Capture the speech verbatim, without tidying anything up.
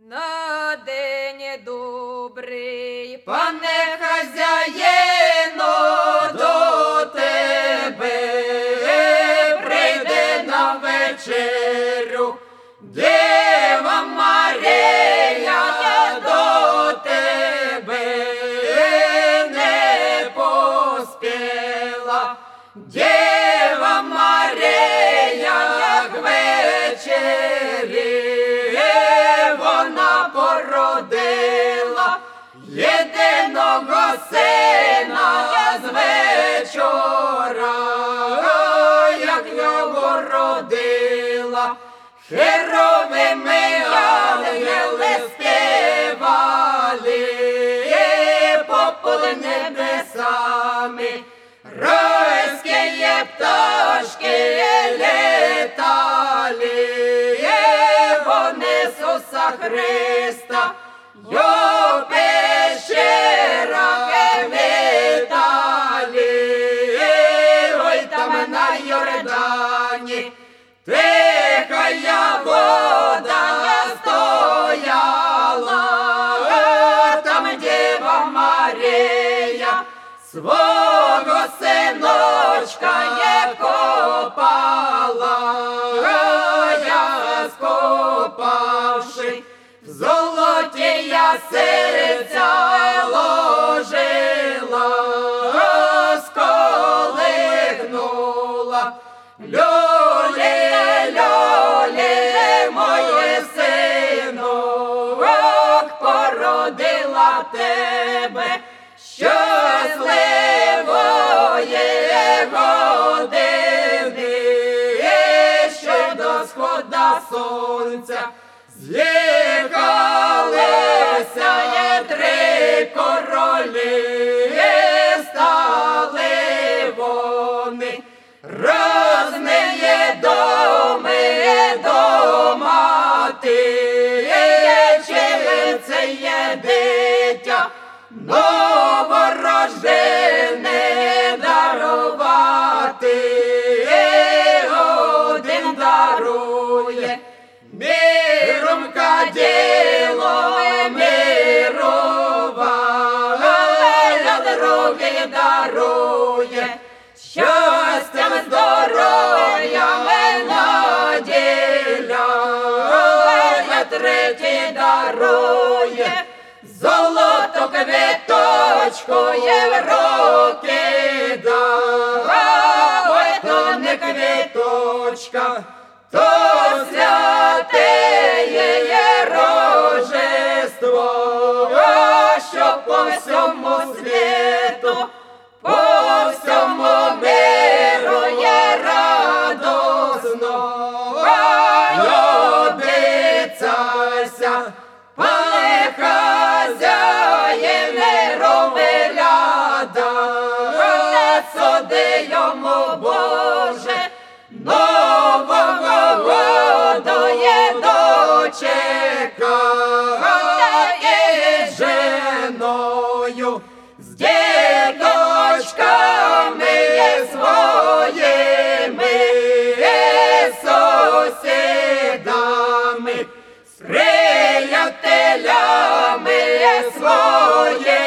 На день добрий, пане хазяїно, до тебе прийде на вечерю Дева Марія, до тебе не поспіла. Дева Марія, як вечері вона породила єдиного сина з вечора, як його родила. Херовими ангели співали попод небесами, райські пташки літали, вони Ісуса Христа його пещерах вітали. Ой, там на Йордані тихая вода стояла, там Дева Марія свого синочка не копала, я скопавши в золоті я серця ложила, сколихнула. Люлі, люлі, моє синок, породила тебе щасливої години, що до схода сонця з'їхалися три королі, стали вони різні доми домати, чим це є дитя новорождене дарувати. Один дарує миром каділо мируває, другий дарує щастям, здоров'ям наділя, третій дарує золото квіточкою в руки дав. Ой, то не квіточка, то святе є Рождество, що по всьому світу, по всьому миру є радосно. Обіцяйся, пане хазяїне, ровеляда, суди йому, Боже, нового году є дочекає женою, з діточками є своїми сусідами, з приятелями своїми.